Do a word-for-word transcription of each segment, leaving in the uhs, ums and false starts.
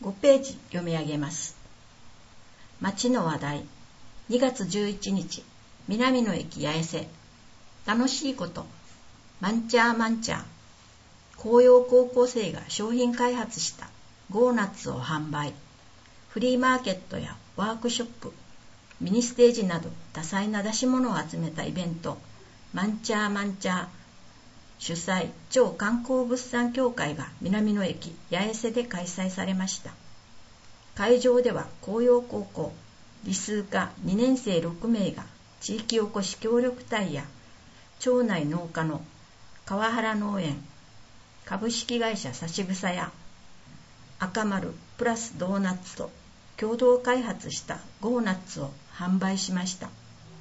ごページ読み上げます。町の話題。にがつじゅういちにち、南の駅八重瀬。楽しいこと。マンチャーマンチャー。紅葉高校生が商品開発したゴーナッツを販売。フリーマーケットやワークショップ、ミニステージなど多彩な出し物を集めたイベント、マンチャーマンチャー。主催超観光物産協会が南の駅八重瀬で開催されました。会場では紅葉高校理数科にねんせいろくめいが地域おこし協力隊や町内農家の川原農園、株式会社さしぐさや赤丸プラスドーナッツと共同開発したゴーナッツを販売しました。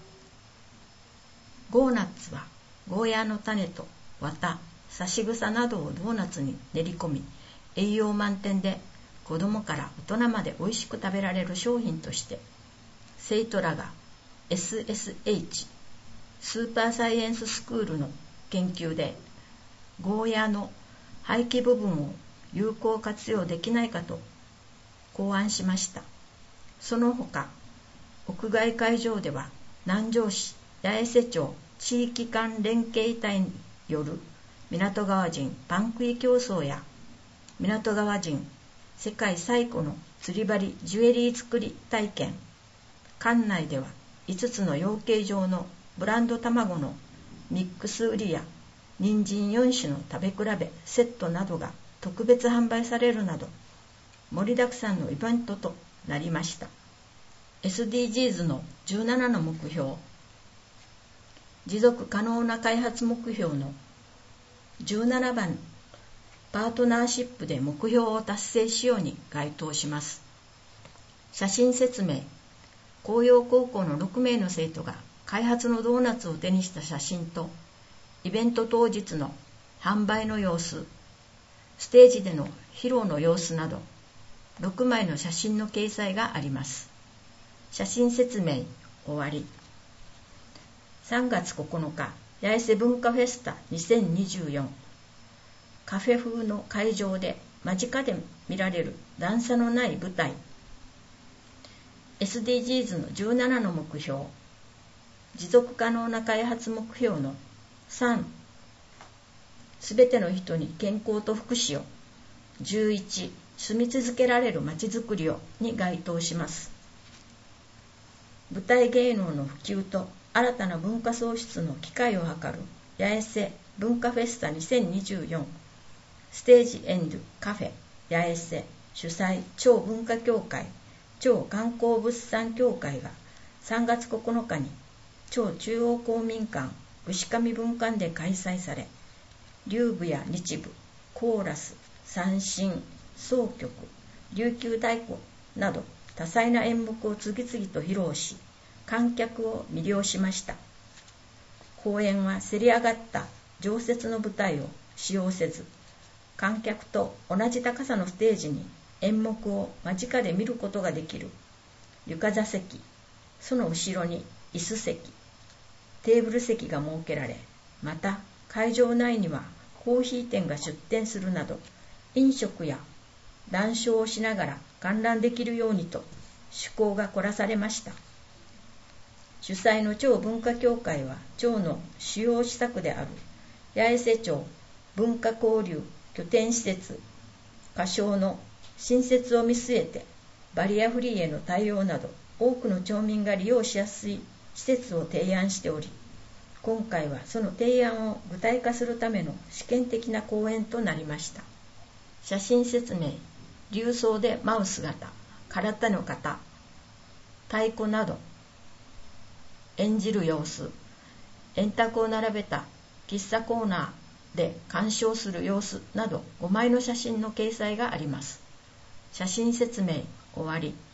ゴーナッツはゴーヤーの種と綿、さしぐさなどをドーナツに練り込み、栄養満点で子供から大人まで美味しく食べられる商品として、生徒らが エスエスエイチ スーパーサイエンススクールの研究でゴーヤーの廃棄部分を有効活用できないかと考案しました。その他、屋外会場では南城市八重瀬町地域間連携隊による港川人パン食い競争や港川人世界最古の釣り針ジュエリー作り体験、館内ではいつつの養鶏場のブランド卵のミックス売りや人参よんしゅの食べ比べセットなどが特別販売されるなど盛りだくさんのイベントとなりました。 エスディージーズ のじゅうななの目標、持続可能な開発目標のじゅうななばん、パートナーシップで目標を達成しように該当します。写真説明。紅葉高校のろくめいの生徒が開発のドーナツを手にした写真と、イベント当日の販売の様子、ステージでの披露の様子など、ろくまいの写真の掲載があります。写真説明終わり。さんがつここのか、八重瀬文化フェスタにせんにじゅうよん。カフェ風の会場で間近で見られる段差のない舞台。エスディージーズ のじゅうななの目標。持続可能な開発目標のさん。すべての人に健康と福祉を。じゅういち。住み続けられるまちづくりをに該当します。舞台芸能の普及と新たな文化創出の機会を図る八重瀬文化フェスタにせんにじゅうよん。ステージエンドカフェ八重瀬主催超文化協会超観光物産協会がさんがつここのかに超中央公民館牛上分館で開催され、流舞や日舞、コーラス、三線、箏曲、琉球太鼓など多彩な演目を次々と披露し、観客を魅了しました。公演はせり上がった常設の舞台を使用せず、観客と同じ高さのステージに演目を間近で見ることができる床座席、その後ろに椅子席、テーブル席が設けられ、また会場内にはコーヒー店が出店するなど、飲食や談笑をしながら観覧できるようにと趣向が凝らされました。主催の町文化協会は町の主要施策である八重瀬町文化交流拠点施設仮称の新設を見据えてバリアフリーへの対応など多くの町民が利用しやすい施設を提案しており、今回はその提案を具体化するための試験的な講演となりました。写真説明。琉装で舞う姿、空手の型、太鼓など演じる様子、円卓を並べた喫茶コーナーで鑑賞する様子などごまいの写真の掲載があります。写真説明終わり。